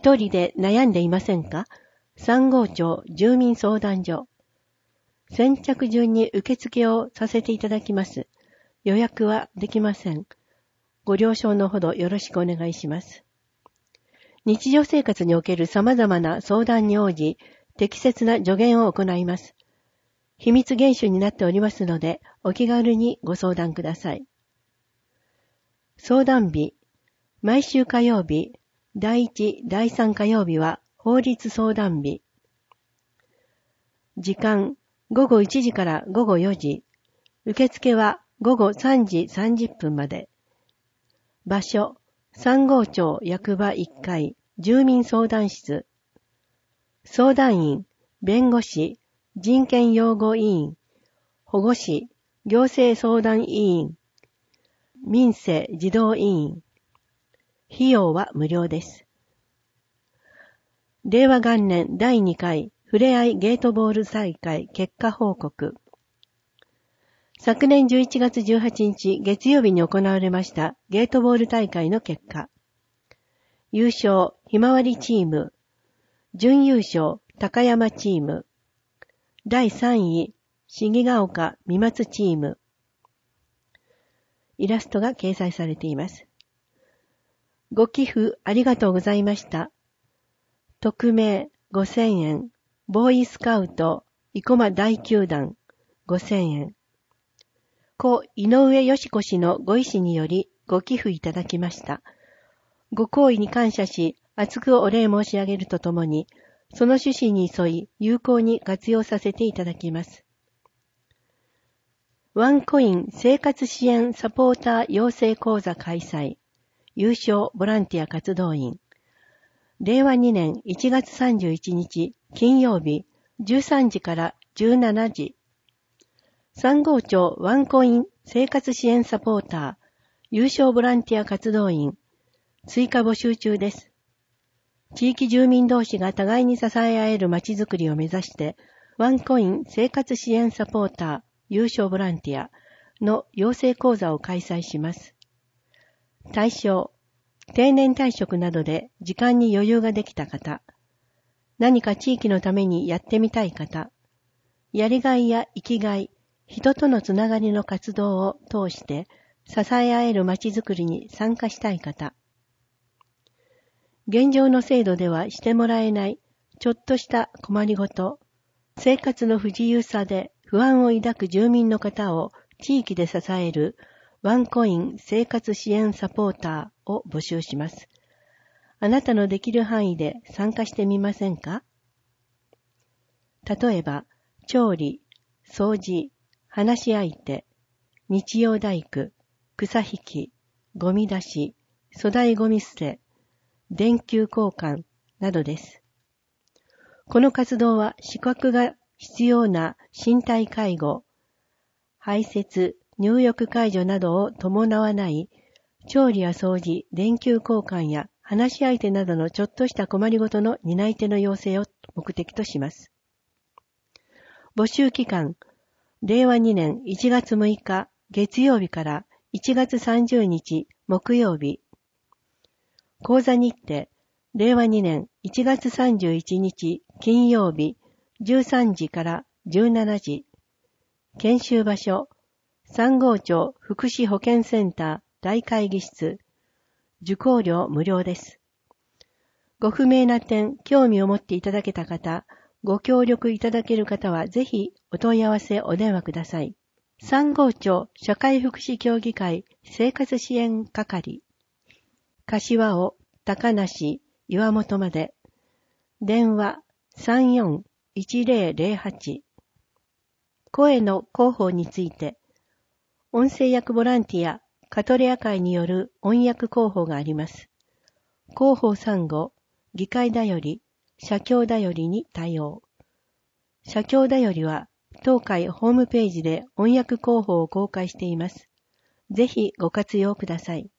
一人で悩んでいませんか？三郷町住民相談所。先着順に受付をさせていただきます。予約はできません。ご了承のほどよろしくお願いします。日常生活における様々な相談に応じ、適切な助言を行います。秘密厳守になっておりますので、お気軽にご相談ください。相談日。毎週火曜日、第1、第3火曜日は法律相談日。時間、午後1時から午後4時。受付は午後3時30分まで。場所、三郷町役場1階、住民相談室。相談員、弁護士、人権擁護委員、保護士、行政相談委員、民生児童委員。費用は無料です。令和元年第2回ふれあいゲートボール大会結果報告。昨年11月18日月曜日に行われましたゲートボール大会の結果。優勝、ひまわりチーム。準優勝、高山チーム。第3位、重ヶ丘三松チーム。イラストが掲載されています。ご寄付ありがとうございました。匿名5000円。ボーイスカウト、生駒大球団5000円。故井上義子氏のご意思によりご寄付いただきました。ご好意に感謝し、厚くお礼申し上げるとともに、その趣旨に沿い有効に活用させていただきます。ワンコイン生活支援サポーター養成講座開催。優勝ボランティア活動員。令和2年1月31日金曜日13時から17時。三郷町ワンコイン生活支援サポーター優勝ボランティア活動員。追加募集中です。地域住民同士が互いに支え合える街づくりを目指して、ワンコイン生活支援サポーター優勝ボランティアの養成講座を開催します。対象、定年退職などで時間に余裕ができた方、何か地域のためにやってみたい方、やりがいや生きがい、人とのつながりの活動を通して支え合える街づくりに参加したい方、現状の制度ではしてもらえないちょっとした困りごと、生活の不自由さで不安を抱く住民の方を地域で支えるワンコイン生活支援サポーターを募集します。あなたのできる範囲で参加してみませんか？例えば、調理、掃除、話し相手、日曜大工、草引き、ゴミ出し、粗大ゴミ捨て、電球交換などです。この活動は資格が必要な身体介護、排泄、入浴介助などを伴わない調理や掃除、電球交換や話し相手などのちょっとした困りごとの担い手の養成を目的とします。募集期間、令和2年1月6日月曜日から1月30日木曜日。講座日程、令和2年1月31日金曜日13時から17時。研修場所、三郷町福祉保健センター大会議室。受講料無料です。ご不明な点、興味を持っていただけた方、ご協力いただける方はぜひお問い合わせお電話ください。三郷町社会福祉協議会生活支援係。柏尾、高梨、岩本まで。電話34-1008。声の広報について、音声訳ボランティア、カトレア会による音訳広報があります。広報3号、議会だより、社協だよりに対応。社協だよりは、当会ホームページで音訳広報を公開しています。ぜひご活用ください。